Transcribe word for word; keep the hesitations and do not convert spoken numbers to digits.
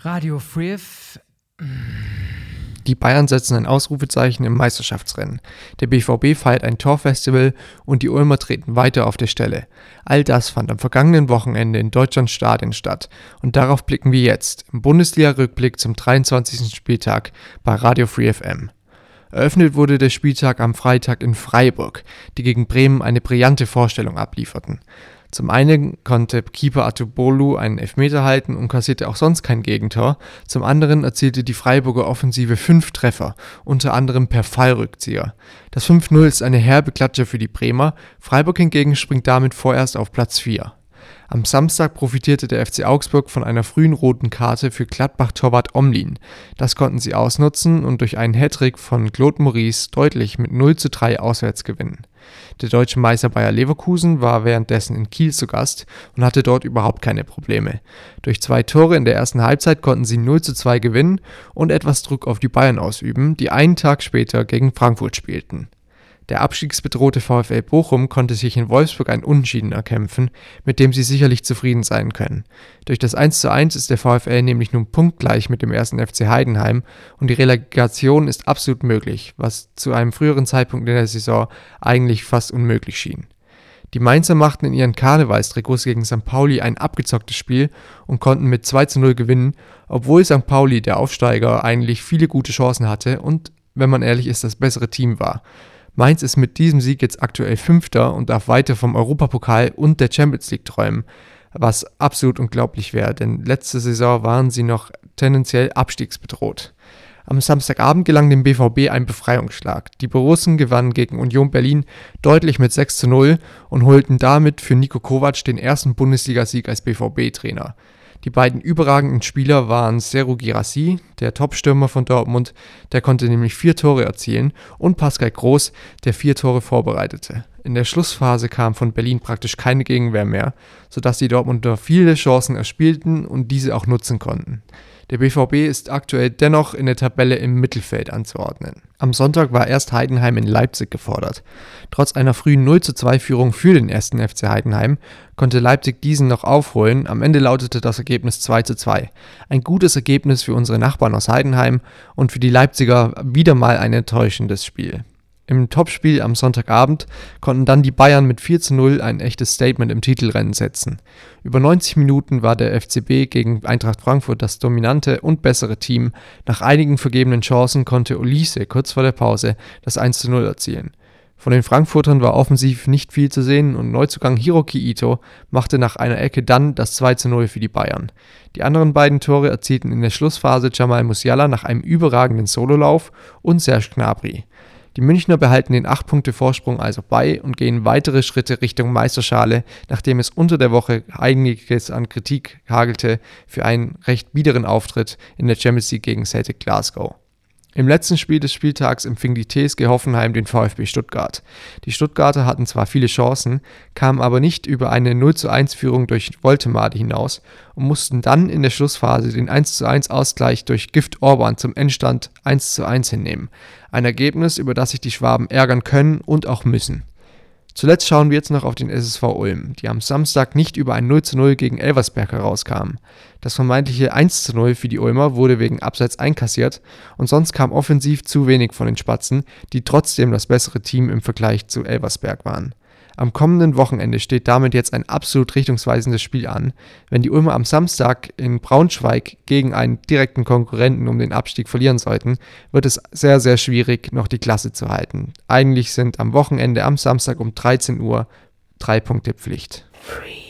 Radio Free F M. Die Bayern setzen ein Ausrufezeichen im Meisterschaftsrennen. Der B V B feiert ein Torfestival und die Ulmer treten weiter auf der Stelle. All das fand am vergangenen Wochenende in Deutschlands Stadien statt. Und darauf blicken wir jetzt im Bundesliga-Rückblick zum dreiundzwanzigsten Spieltag bei Radio Free F M. Eröffnet wurde der Spieltag am Freitag in Freiburg, die gegen Bremen eine brillante Vorstellung ablieferten. Zum einen konnte Keeper Atubolu einen Elfmeter halten und kassierte auch sonst kein Gegentor. Zum anderen erzielte die Freiburger Offensive fünf Treffer, unter anderem per Fallrückzieher. Das fünf null ist eine herbe Klatsche für die Bremer, Freiburg hingegen springt damit vorerst auf Platz vier. Am Samstag profitierte der F C Augsburg von einer frühen roten Karte für Gladbach-Torwart Omlin. Das konnten sie ausnutzen und durch einen Hattrick von Claude Maurice deutlich mit null zu drei auswärts gewinnen. Der deutsche Meister Bayer Leverkusen war währenddessen in Kiel zu Gast und hatte dort überhaupt keine Probleme. Durch zwei Tore in der ersten Halbzeit konnten sie null zu zwei gewinnen und etwas Druck auf die Bayern ausüben, die einen Tag später gegen Frankfurt spielten. Der abstiegsbedrohte VfL Bochum konnte sich in Wolfsburg ein Unentschieden erkämpfen, mit dem sie sicherlich zufrieden sein können. Durch das eins zu eins ist der VfL nämlich nun punktgleich mit dem ersten F C Heidenheim und die Relegation ist absolut möglich, was zu einem früheren Zeitpunkt in der Saison eigentlich fast unmöglich schien. Die Mainzer machten in ihren Karnevalstrikots gegen Sankt Pauli ein abgezocktes Spiel und konnten mit zwei zu null gewinnen, obwohl Sankt Pauli, der Aufsteiger, eigentlich viele gute Chancen hatte und, wenn man ehrlich ist, das bessere Team war. Mainz ist mit diesem Sieg jetzt aktuell Fünfter und darf weiter vom Europapokal und der Champions League träumen, was absolut unglaublich wäre, denn letzte Saison waren sie noch tendenziell abstiegsbedroht. Am Samstagabend gelang dem B V B ein Befreiungsschlag. Die Borussen gewannen gegen Union Berlin deutlich mit sechs zu null und holten damit für Niko Kovac den ersten Bundesligasieg als B V B-Trainer. Die beiden überragenden Spieler waren Serhou Guirassy, der Topstürmer von Dortmund, der konnte nämlich vier Tore erzielen, und Pascal Groß, der vier Tore vorbereitete. In der Schlussphase kam von Berlin praktisch keine Gegenwehr mehr, sodass die Dortmunder viele Chancen erspielten und diese auch nutzen konnten. Der B V B ist aktuell dennoch in der Tabelle im Mittelfeld anzuordnen. Am Sonntag war erst Heidenheim in Leipzig gefordert. Trotz einer frühen null zu zwei Führung für den ersten F C Heidenheim konnte Leipzig diesen noch aufholen. Am Ende lautete das Ergebnis zwei zu zwei. Ein gutes Ergebnis für unsere Nachbarn aus Heidenheim und für die Leipziger wieder mal ein enttäuschendes Spiel. Im Topspiel am Sonntagabend konnten dann die Bayern mit vier zu null ein echtes Statement im Titelrennen setzen. Über neunzig Minuten war der F C B gegen Eintracht Frankfurt das dominante und bessere Team. Nach einigen vergebenen Chancen konnte Olise kurz vor der Pause das eins zu null erzielen. Von den Frankfurtern war offensiv nicht viel zu sehen und Neuzugang Hiroki Ito machte nach einer Ecke dann das zwei zu null für die Bayern. Die anderen beiden Tore erzielten in der Schlussphase Jamal Musiala nach einem überragenden Sololauf und Serge Gnabry. Die Münchner behalten den acht Punkte Vorsprung also bei und gehen weitere Schritte Richtung Meisterschale, nachdem es unter der Woche einiges an Kritik hagelte für einen recht biederen Auftritt in der Champions League gegen Celtic Glasgow. Im letzten Spiel des Spieltags empfing die T S G Hoffenheim den VfB Stuttgart. Die Stuttgarter hatten zwar viele Chancen, kamen aber nicht über eine null zu eins Führung durch Woltemade hinaus und mussten dann in der Schlussphase den eins zu eins Ausgleich durch Gift Orban zum Endstand eins zu eins hinnehmen. Ein Ergebnis, über das sich die Schwaben ärgern können und auch müssen. Zuletzt schauen wir jetzt noch auf den S S V Ulm, die am Samstag nicht über ein null zu null gegen Elversberg herauskamen. Das vermeintliche eins zu null für die Ulmer wurde wegen Abseits einkassiert und sonst kam offensiv zu wenig von den Spatzen, die trotzdem das bessere Team im Vergleich zu Elversberg waren. Am kommenden Wochenende steht damit jetzt ein absolut richtungsweisendes Spiel an. Wenn die Ulmer am Samstag in Braunschweig gegen einen direkten Konkurrenten um den Abstieg verlieren sollten, wird es sehr, sehr schwierig, noch die Klasse zu halten. Eigentlich sind am Wochenende am Samstag um dreizehn Uhr drei Punkte Pflicht. Free.